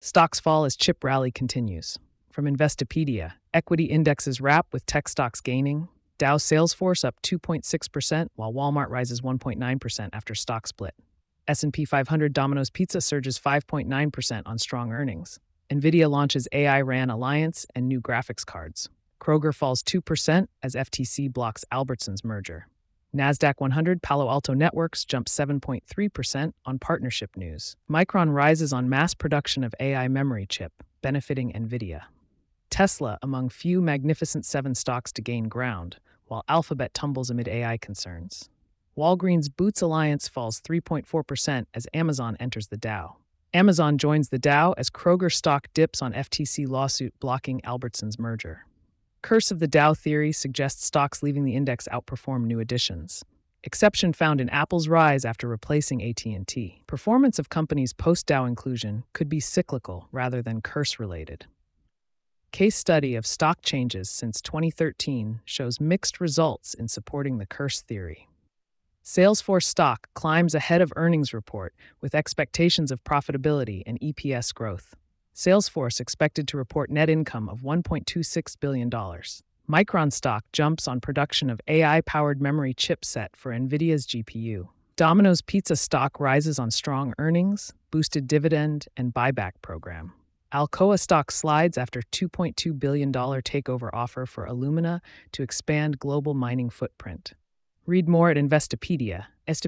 Stocks fall as chip rally continues. From Investopedia, equity indexes wrap with tech stocks gaining. Dow Salesforce up 2.6%, while Walmart rises 1.9% after stock split. S&P 500 Domino's Pizza surges 5.9% on strong earnings. NVIDIA launches AI RAN Alliance and new graphics cards. Kroger falls 2% as FTC blocks Albertsons merger. NASDAQ 100 Palo Alto Networks jumps 7.3% on partnership news. Micron rises on mass production of AI memory chip, benefiting NVIDIA. Tesla among few Magnificent Seven stocks to gain ground, while Alphabet tumbles amid AI concerns. Walgreens Boots Alliance falls 3.4% as Amazon enters the Dow. Amazon joins the Dow as Kroger stock dips on FTC lawsuit blocking Albertsons merger. Curse of the Dow theory suggests stocks leaving the index outperform new additions. Exception found in Apple's rise after replacing AT&T. Performance of companies post-Dow inclusion could be cyclical rather than curse-related. Case study of stock changes since 2013 shows mixed results in supporting the curse theory. Salesforce stock climbs ahead of earnings report with expectations of profitability and EPS growth. Salesforce expected to report net income of $1.26 billion. Micron stock jumps on production of AI-powered memory chipset for NVIDIA's GPU. Domino's Pizza stock rises on strong earnings, boosted dividend, and buyback program. Alcoa stock slides after $2.2 billion takeover offer for Illumina to expand global mining footprint. Read more at Investopedia,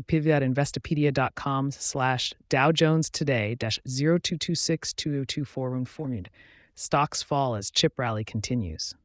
Investopedia.com/Dow Jones Today-02262024 informed. Stocks fall as chip rally continues.